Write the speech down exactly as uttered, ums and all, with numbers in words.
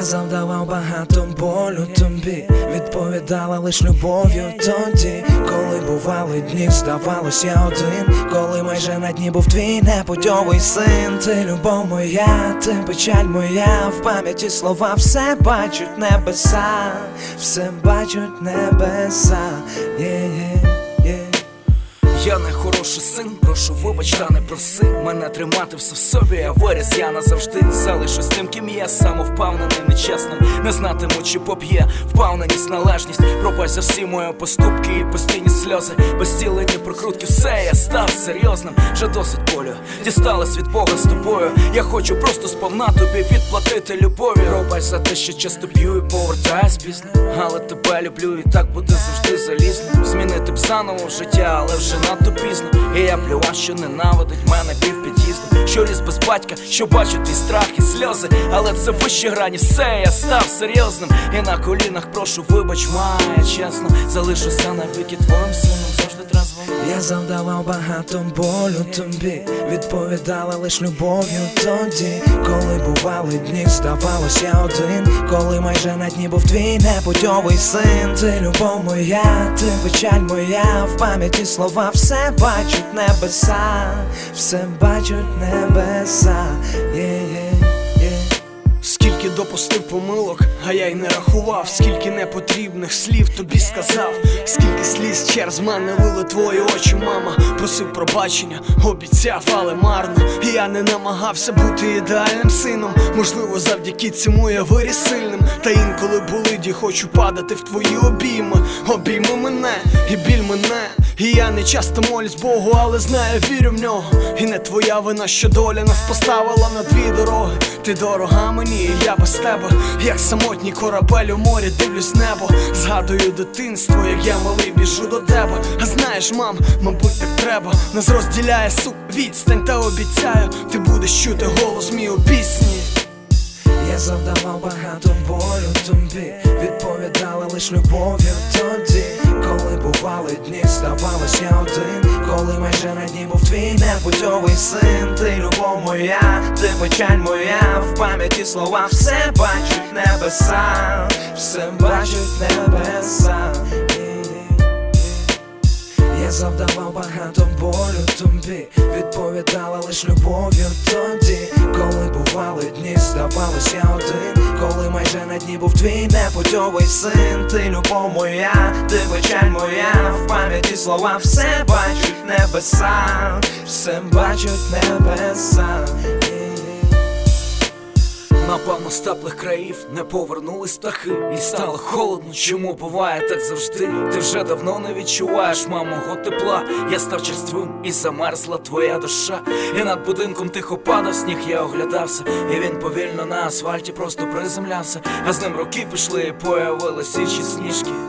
завдавав багато болю тобі, відповідала лиш любов'ю тоді, коли бували дні, здавалось я один, коли майже на дні був твій непутьовий син. Ти любов моя, ти печаль моя, в пам'яті слова все бачать небеса, все бачать небеса, yeah, yeah, yeah. Я не хороший син, прошу вибач, та не проси мене тримати все в собі, я виріс, я назавжди залишусь тим, ким є, самовпевненим, нечесним, не знатиму, чи поб'є впевненість, належність. Пробач за всі мої поступки і постійні сльози, безцілені прокрутки, все, я став серйозним, вже досить болю, дісталась від Бога з тобою. Я хочу просто сповна тобі відплатити любові. Пробач за те, що часто б'ю і повертаюсь пізно, але тебе люблю і так буде завжди залізно. Змінити б заново життя, але вже надто пізно. І я плював, що ненавидить мене півпід'їзду, що ріс без батька, що бачу твій страх і сльози, але це вище грані, все, я став серйозним. І на колінах прошу вибач, має, чесно, залишуся навіки твоїм сином, завжди трезвим. Я завдавав багато болю тобі, відповідала лиш любов'ю тоді, коли бували дні, здавалось я один, коли майже на дні був твій непутьовий син. Ти любов моя, ти печаль моя, в пам'яті слова все бачать небеса, все бачать небеса, yeah, yeah, yeah. Скільки допустив помилок, а я й не рахував, скільки непотрібних слів тобі сказав, скільки сліз через мене вили твої очі, мама. Просив пробачення, обіцяв, але марно. І я не намагався бути ідеальним сином, можливо, завдяки цьому я виріс сильним. Та інколи болить і хочу падати в твої обійми. Обійми мене і біль мене. І я не часто молюсь Богу, але знаю, вірю в нього. І не твоя вина, що доля нас поставила на дві дороги. Ти дорога мені, і я без тебе, як самотній корабель у морі, дивлюсь небо. Згадую дитинство, як я малий біжу до тебе. А знаєш, мам, мабуть, так треба. Нас розділяє сук, відстань, та обіцяю, ти будеш чути голос мій у пісні. Я завдавав багато болю тобі, відповідала лиш любов'ю тоді, коли бували дні, здавалось я один, коли майже на дні був твій непутьовий син. Ти любов моя, ти печаль моя, в пам'яті слова все бачать небеса, все бачать небеса. Я завдавав багато болю тобі, відповідала лиш любов'ю тоді, коли бували дні, здавалось я один, коли майже на дні був твій непутьовий син. Ти любов моя, ти печаль моя, в пам'яті слова все бачать небеса, все бачать небеса. Напевно, з теплих країв не повернулись птахи, і стало холодно, чому буває так завжди? Ти вже давно не відчуваєш, мамо, мого тепла. Я став черствим і замерзла твоя душа. І над будинком тихо падав сніг, я оглядався, і він повільно на асфальті просто приземлявся. А з ним роки пішли і появились інші сніжки.